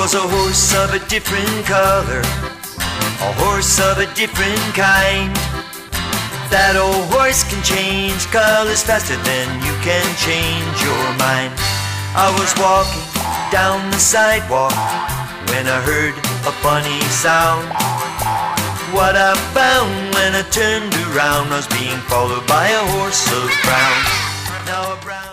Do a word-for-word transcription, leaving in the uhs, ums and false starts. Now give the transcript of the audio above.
was a horse of a different color, a horse of a different kind. That old horse can change colors faster than you can change your mind. I was walking down the sidewalk when I heard a funny sound. What I found when I turned around, I was being followed by a horse of brown. Now a brown